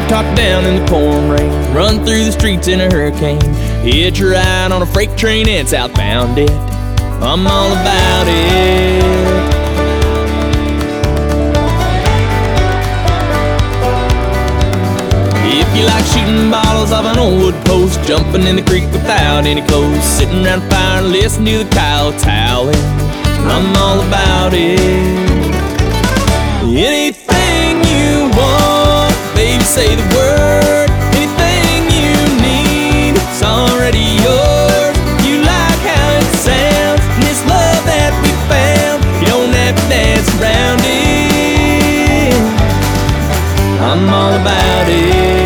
top down in the pouring rain, run through the streets in a hurricane, hitch a ride on a freight train and southbound it. I'm all about it. If you like shooting bottles off an old wood post, jumping in the creek without any clothes, sitting around a fire and listening to the coyotes howling, I'm all about it. Anything you want, baby, say the word. Anything you need, it's already yours. You like how it sounds, and this love that we found, you don't have to dance around it. I'm all about it.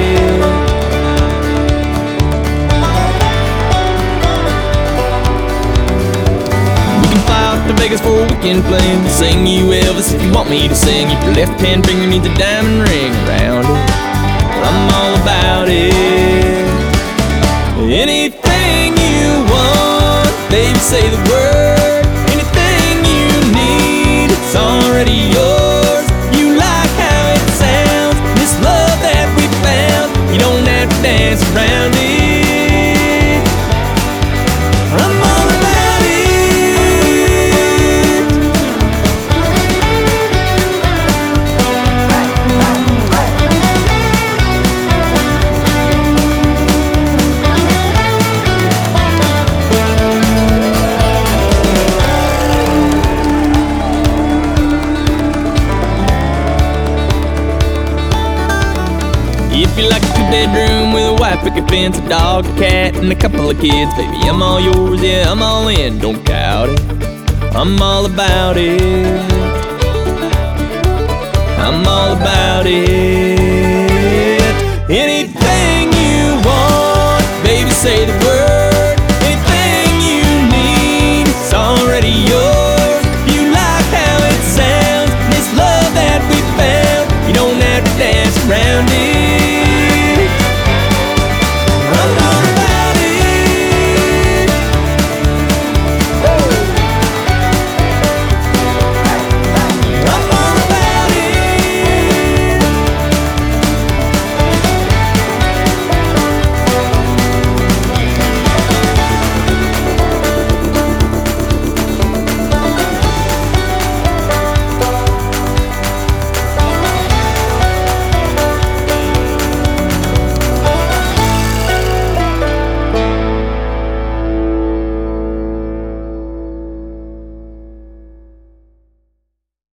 To Vegas for a weekend plan, sing you Elvis if you want me to sing. If your left hand finger needs a diamond ring around it, I'm all about it. Anything you want, baby, say the word. Anything you need, it's already yours. You like how it sounds, this love that we found, you don't have to dance around it. I'm all about it. If you like a two-bedroom with a white picket fence, a dog, a cat, and a couple of kids, baby, I'm all yours, yeah, I'm all in, don't doubt it. I'm all about it. I'm all about it. Anything you want, baby, say the